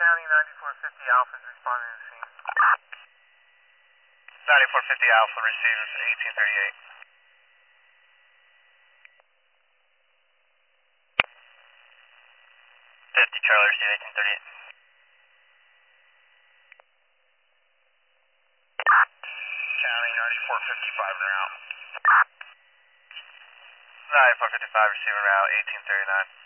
County 9450 Alpha is responding to the scene. 9450 Alpha receives 1838. 50 Charlie receive 1838. County 9455 en route. 9455 receiving route 1839.